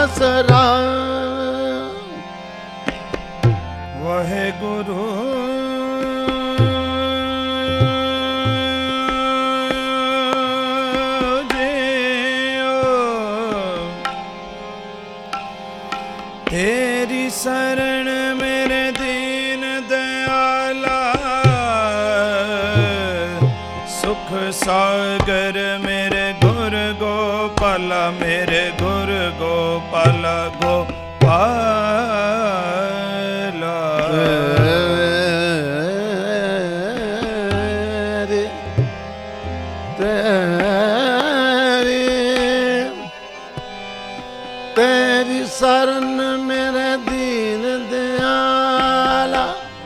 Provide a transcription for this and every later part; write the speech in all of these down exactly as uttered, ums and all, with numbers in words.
आसरा। वाहे गुरु तेरी शरण मेरे दीन दयाला, सुख सागर मेरे गुर गोपाला, मेरे गुर गोपाला गोपाला। तेरी तेरी शरण मेरे दीन दयाला,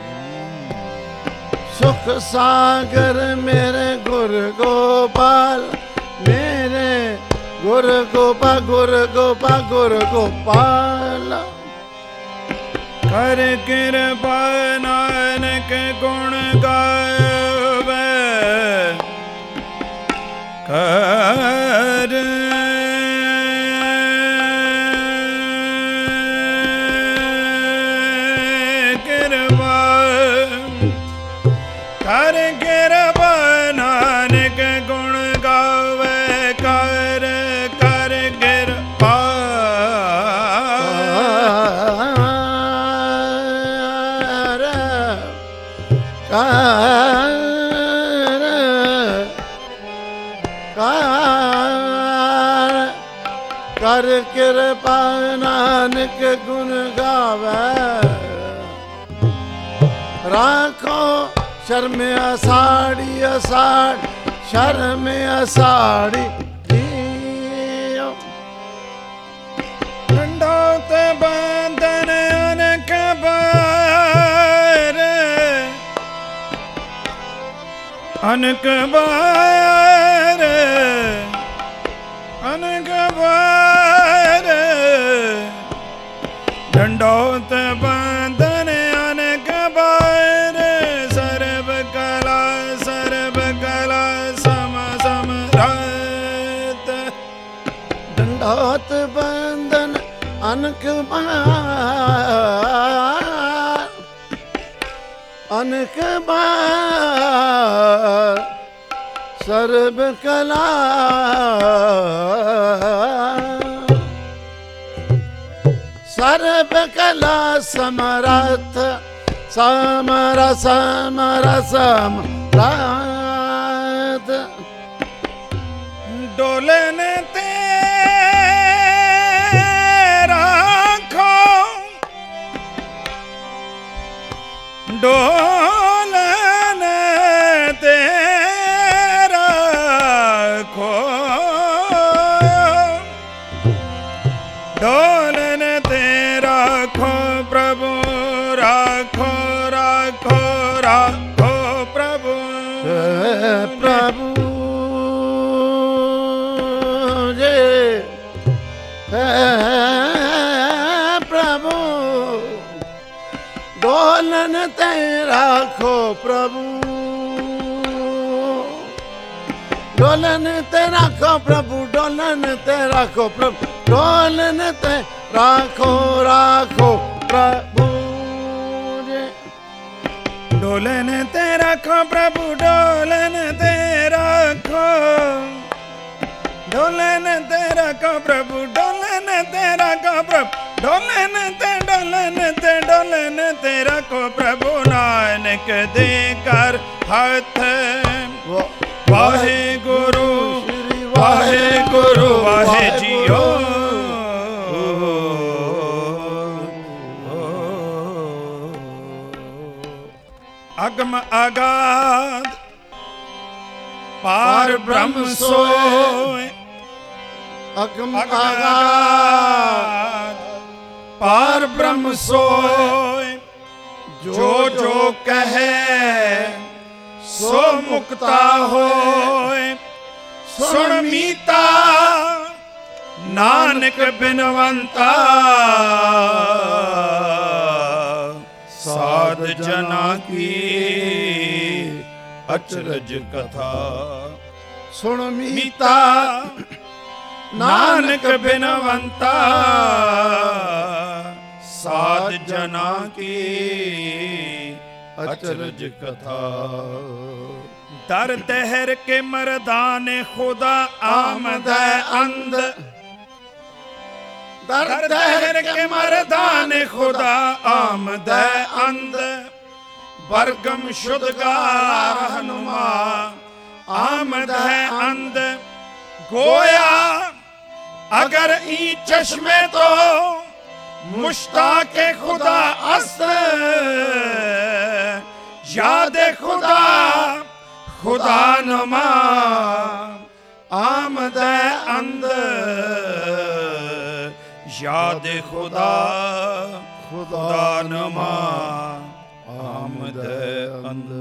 सुख सागर मेरे गुर गोपाल, मेरे गुर गोपा गुर गोपा गुर गोपाल। कर कृपा नानक गुण गावे, कर कृपा, कर कृपा नानक गुण गावे, कर कर कृपा। कर कृपा नानक गुण गावे, राखो शर्म असाड़ी असाड़, शर्म असाड़ी दंडोत बंधन अनक बार, अनक बार, अनक बार। दंडोत बंधन अनक बार, सर्व कला सर्व कला सम समरात। दंडोत बंधन अनक बार, अनक बार, सर्व कला सर्व कला समरथ, समर समर समरात। डोलन तेरा खो, डोलन तेरा खो, डोलन तेरा खो प्रभु, राखो राखो राखो प्रभु, प्रभु जे प्रभु। डोलन तेरा खो प्रभु, डोलन तेरा खो प्रभु, डोलन तेरा खो प्रभु, डोलन ते राखो राखो प्रभु जे। डोलन तेरा खो प्रभु, डोलन तेरा खो, डोलन तेरा खो प्रभु, डोलन तेरा खो प्रभु, डोलन ते डोलन ते डोलन तेरा खो प्रभु। नानक दे कर हाथ, वाहे गुरु वाहे गुरु वाहे जियो। अगम अगाध पार ब्रह्म सोय, अगम अगाध पार ब्रह्म सोय, जो जो कहे सो मुक्ता होय। सुन मीता नानक बिनवंता, साध जना की अचरज कथा। सुन मीता नानक बिनवंता, जना की अचरज कथा। दर दहर के मर्दान खुदा आमद अंध, दर दहर के मर्दान खुदा आमद अंध, बरगम शुदगार रहनुमा आमद है अंध। गोया अगर ई चश्मे तो मुश्ताक खुदा अस्त, याद खुदा खुदा नुमा आमद अंध, याद खुदा खुदा नुमा आमद अंध।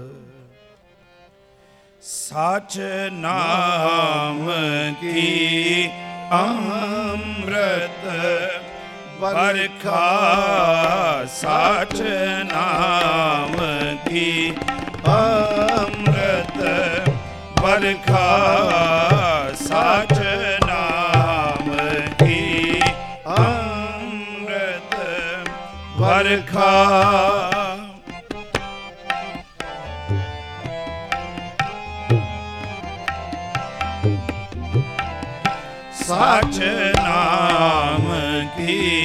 साच नाम की अमृत बरखा, साच नाम की अमृत बरखा, साच नाम की अमृत बरखा। साच नाम की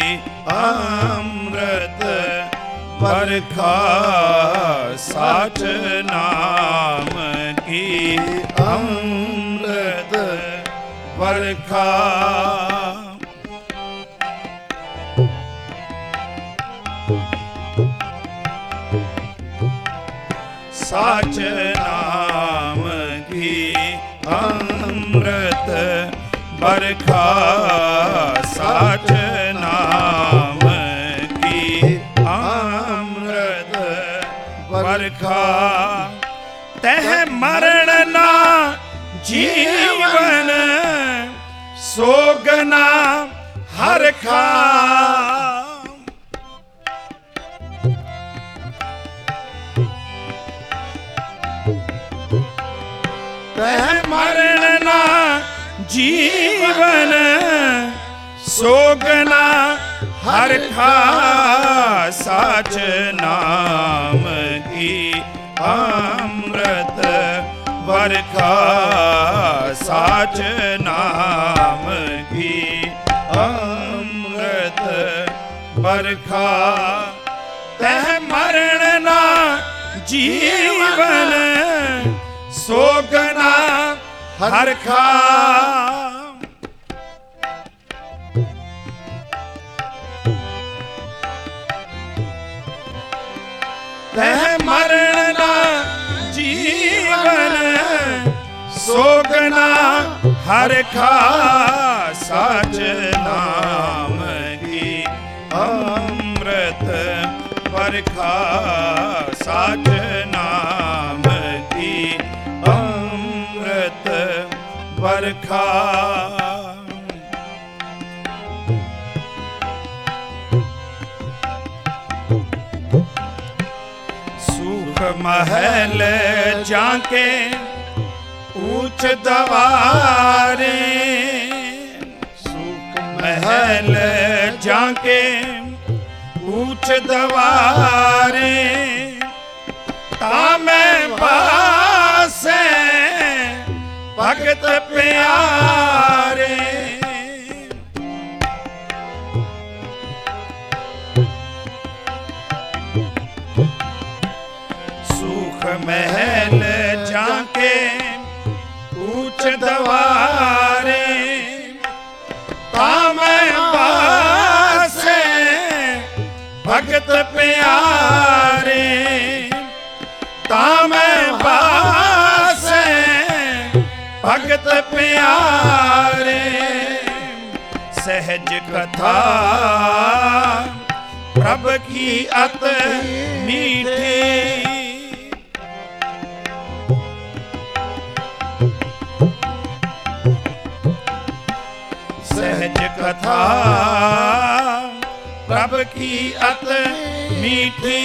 अमृत बरखा, साच नाम की अमृत बरखा। साच नाम की अमृत बरखा, साच नाम की अमृत बरखा। तह मरण ना जीवन सोगना हर खा, तह मरण ना जीवन सोगना हर खा, साच नाम की अमृत बरखा, साच नाम की अमृत बरखा। तह मरण ना जीवन सोगना हर खा, तह मरण ना जीवन सोगना हर खा, साच नाम की अमृत बरखा, साच नाम की अमृत बरखा। सुख महल जाके ऊंच दवारे, सुख महल जाके ऊंच दवारे, तामे पासे भगत प्यारे। सुख महल जाके ऊंच दवारे, तामे पासे भगत प्यारे, तामे पासे भगत प्यारे। सहज कथा प्रभ की अत मीठी, सहज कथा प्रभ की अत मीठी,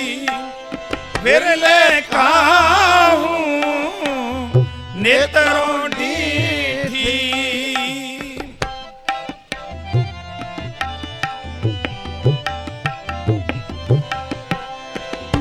विरले काहूं नेत्रों डीठी।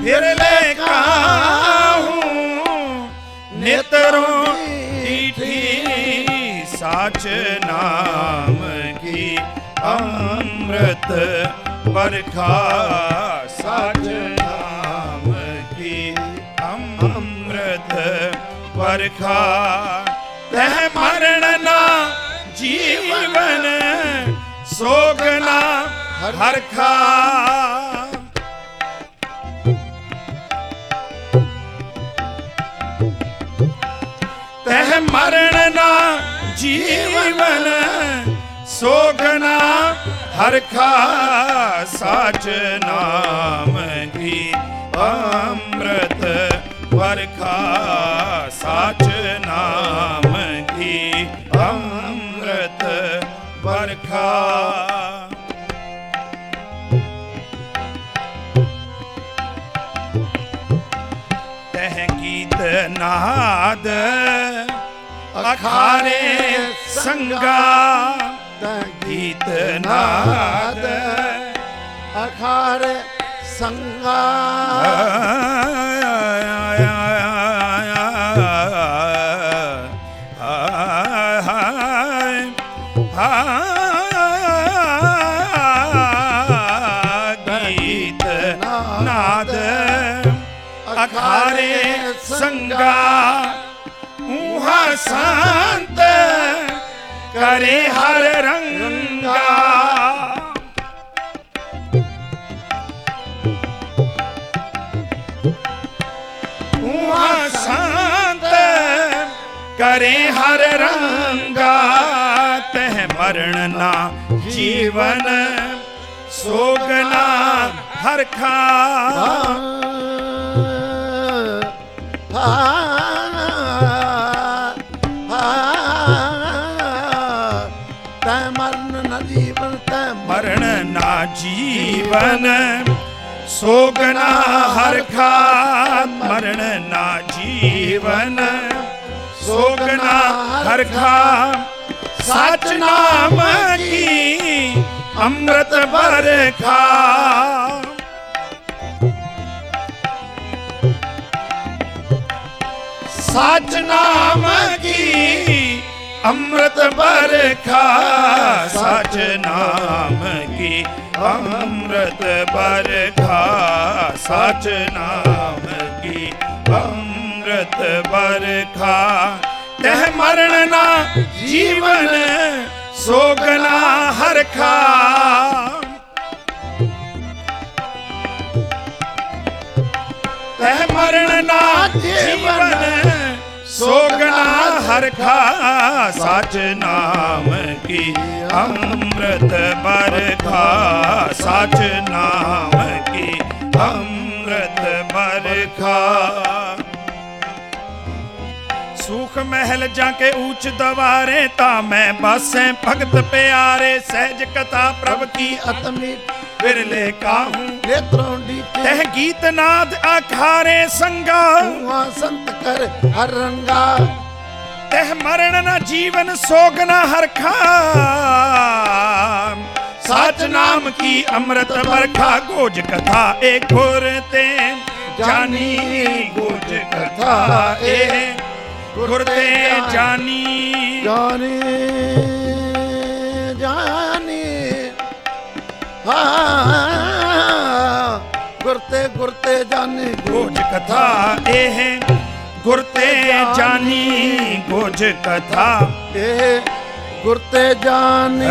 बिरले काहूं नेत्रों टीठी साच नाम की अमृत बरखा साच नाम की अमृत बरखा तह मरण ना जीवन सोगना हरखा तह मरण ना जीवन सोगना हरखा साच नाम की अमृत बरखा साच नाम की अमृत बरखा तह गीत नाद अखारे संगा गीत नाद अखारे संगा गीत नाद अखारे संगा ऊहा शांत करे हर रंगा ऊहा शांत करे हर रंगा तह मरण ना जीवन सोगना हरखा मरण ना जीवन सोगना हरखा मरण ना जीवन सोगना हरखा साच नाम की अमृत बरखा साच नाम की अमृत बरखा साच नाम की अमृत बरखा साच नाम की अमृत बरखा तह मरण ना जीवन सोगना हरखा तह मरण ना जीवन सोगना हरखा साच नाम की अमृत बरखा साच नाम की अमृत बरखा सुख महल जाके ऊंच दवारे ता मैं बसे भगत प्यारे सहज कथा प्रभ की अतमी बिरले काहूं नेत्रों डीठे तह गीत नाद अखारे संगा संत कर हर रंगा तह मरण न जीवन सोगना हरखा साच नाम की अमृत बरखा गोज कथा एक घुरते जानी गोज कथा एक घुरते जानी जानी जानी हाँ गुरते गुरते जानी गोज कथा एह गुरते जानी गोज कथा ए गुरते जानी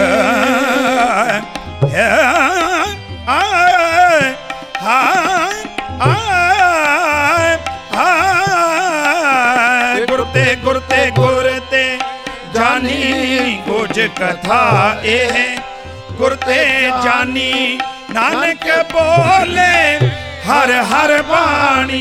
गुरते गुरते गुरते जानी गोज कथा एह गुरते जानी नानक बोले हर हर बाणी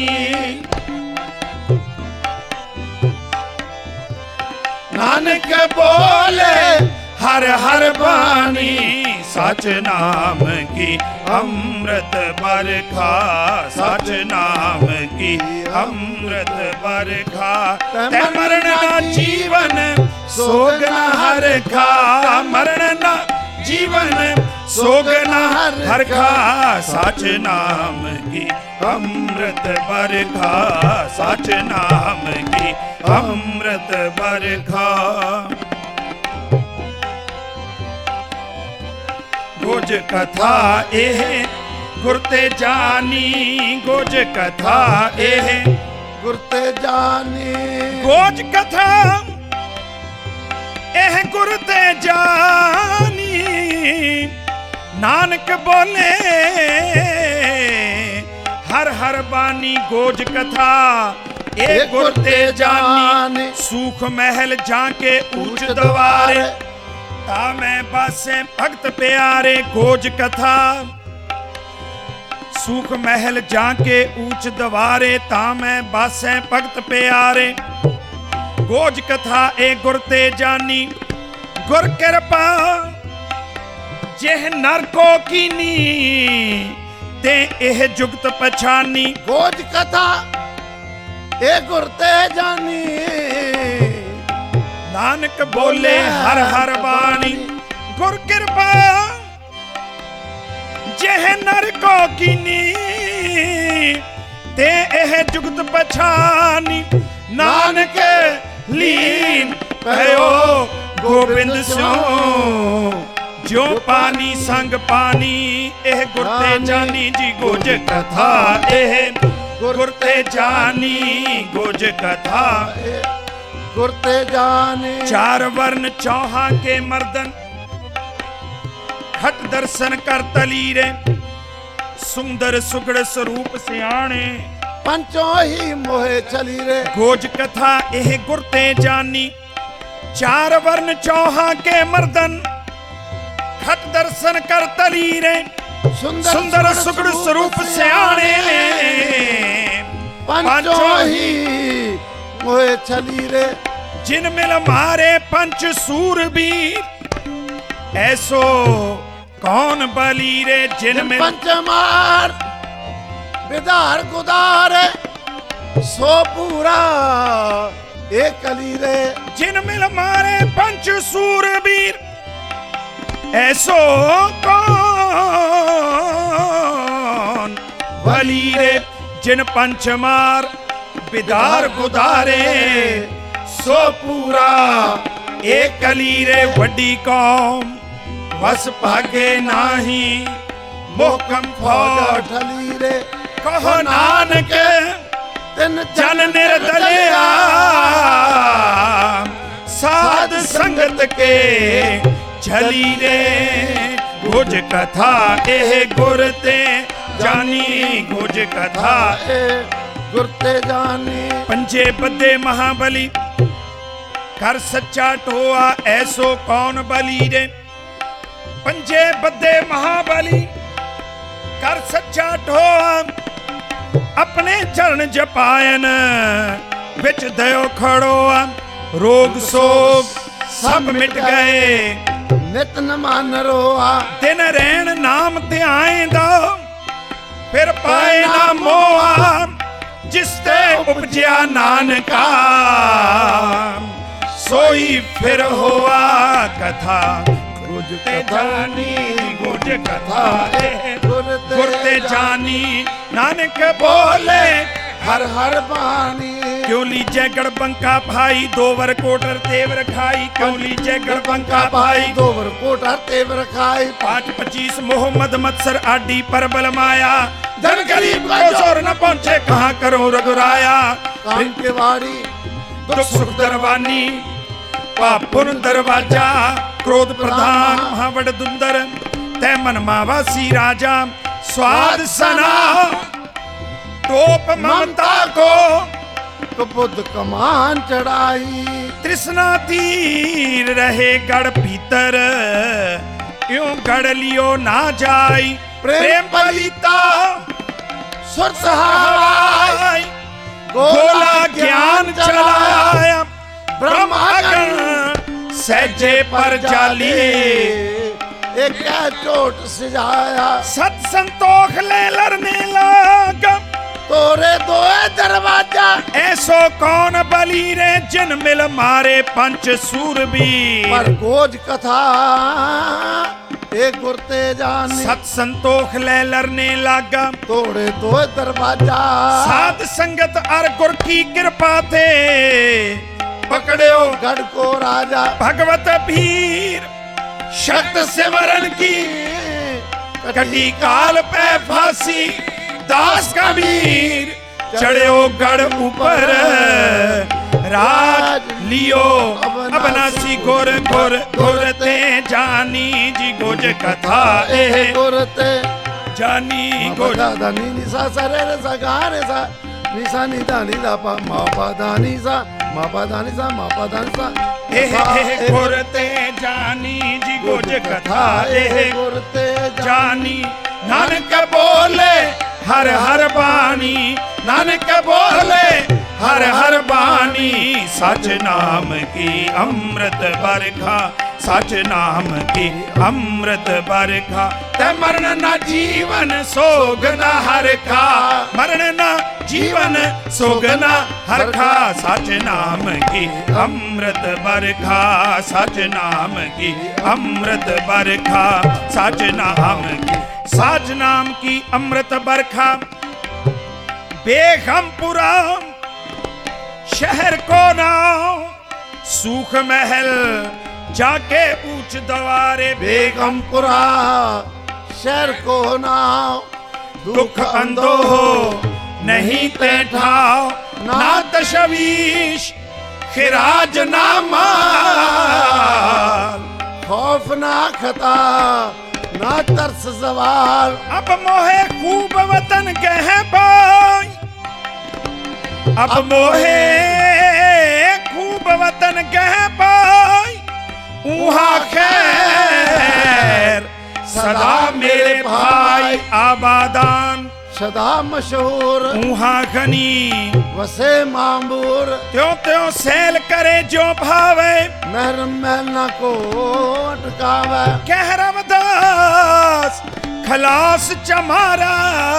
नानक बोले हर हर बानी सच नाम की अमृत बरखा सच नाम की अमृत बरखा ते मरण ना जीवन सोग न हरखा मरण ना जीवन सोगना हरखा सच नाम की अमृत बरखा सच नाम की अमृत बरखा गुज कथा एह गुर ते जानी गुज कथा एह गुर ते जानी गोज कथा एह गुर ते जानी नानक बोले हर हर बानी गोज कथा ए गुर ते जानी सूख महल जाके ऊंच दवारे ता मैं बासे भगत प्यारे गोज कथा सूख महल जाके ऊंच दवारे ता मैं बासे भगत प्यारे गोज कथा ए गुर ते जानी गुर कृपा जेह नर को कीनी ते एह जुगत पछानी गोज कथा ए गुर ते जानी नानक बोले हर हर बाणी गुर कृपा जेह नर को कीनी ते एह जुगत पछानी नानक लीन भयो गोबिंद स्यो जो पानी संग पानी एह गुर ते जानी जी गोज कथा एह गुर ते जानी गोज कथा गुर ते जानी चार वर्ण चौहा के मर्दन खट दर्शन कर तलीरे सुंदर सुगड़ स्वरूप सियाणे पंचों ही मोहे चली रे गोज कथा एह गुर ते जानी चार वर्ण चौहा के मर्दन खट दर्शन कर तलीरे सुंदर, सुंदर सुगड़ स्वरूप सियाणे पंचों ही मोहे चली रे जिन मिल मारे पंच सूरबीर ऐसो कौन बली रे जिन मिल पंच मार बिदार गुदार सो पूरा एक कली रे जिन मिल मारे पंच सूरबीर ऐसो कौन बली रे जिन पंच मार बिदार गुदारे सो पूरा एक कली रे वड्डी कौम बस भागे नाही मोहकम फौज ढली रे कहो नानक तिन जन निर्दलिया साध संगत के झली रे गुज कथा एह गुर ते जानी गुज कथा ए गुर ते जानी पंजे बदे महाबली कर सच्चा टोआ ऐसो कौन बली रे पंजे बदे महाबली कर सच्चा टोआ अपने चरण जपायन विच दयो खड़ोआ रोग सोग सब मिट गए नित न मान रोआ दिन रहन नाम ध्याए दो फिर पाए ना मोआ जिसते उपजया नानका सोई फिर हुआ कथा गुज ते जानी गुज कथा ए गुर ते जानी नानक बोले हर हर बानी क्यों लीजे गड़बंका भाई दोवर कोटर तेवर खाई क्यों लीजे गड़बंका भाई दोवर कोटा तेवर खाई पाँच पच्चीस मोहम्मद मत्सर आडी पर बल माया धन गरीब को जोर न पहुंचे कहाँ करो रघुराया काम के वारी दुख सुख दरवानी पापुन दरवाजा क्रोध प्रधान महावड़ दुंदर तै मन मावासी राजा स्वाद सना टोप ममता को तो बुद्ध कमान चढ़ाई तृष्णा तीर रहे गढ़ भीतर यूं गढ़ लियो ना जाई प्रेम पलिता सुर सहाय गोला ज्ञान चलाया ब्रह्मागण सहजे पर जाली एक चोट सिजाया सत संतोख ले लड़ने लगा तोरे दो दरवाजा ऐसो कौन बली रे जिन मिल मारे पंच सूरबीर पर गोज कथा ए गुर ते जानी सत संतोख ले लरने लागा तोड़े तो दरवाजा साध संगत अर गुर की कृपा थे पकड़ो गढ़ को राजा भगवत भीर शक्त सिमरन की कटी काल पे फांसी दास कबीर चढ़ो गढ़ ऊपर राज लियो अबनासी गुर गुर गुर ते जानी जी गुज कथा ए गुर ते जानी गुर दा नी नी सा सा रे रे सा गा रे सा नी सा नी दा नी दा पा मा पा दा नी सा मा पा दा नी सा मा पा दा नी सा ए हे गुर ते जानी जी गुज कथा ए गुर ते जानी नानक बोले हर हर बानी नानक बोले हर हर बानी सच नाम की अमृत बरखा सच नाम की अमृत बरखा ते मरण न जीवन सोग न हरखा मरण न जीवन सोग न हरखा सच नाम की अमृत बरखा सच नाम की अमृत बरखा सच नाम की सच नाम की अमृत बरखा बेगमपुरा शहर को नाम सूख महल जाके ऊंच दवारे बेगमपुरा शहर को नाम दुख अंधो हो नहीं ते ठाओ ना तशवीश खिराज ना माल खौफ ना खता ना तरस सवाल अब मोहे खूब वतन कह पाई अब मोहे खूब वतन कह पाई उहा खैर सदा मेरे भाई आबादान सदा मशहूर उहा खनी वसे मामूर त्यों त्यों सैल करे जो भावे महर महल न को अटकावे कह रमदास खलास चमारा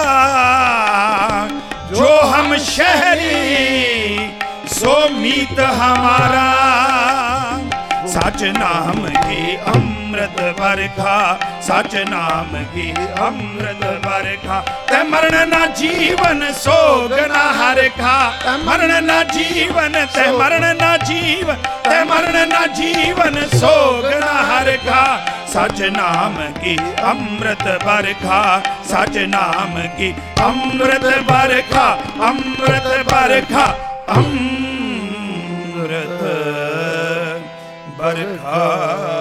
जो हम शहरी सो मीत हमारा सच नाम की अमृत बरखा सच नाम की अमृत बरखा ते मरण ना जीवन सोग ना हरखा मरण ना जीवन ते मरण ना जीवन ते मरण ना जीवन सोग ना हरखा सच नाम की अमृत बरखा सच नाम की अमृत बरखा अमृत बरखा अमृत बरखा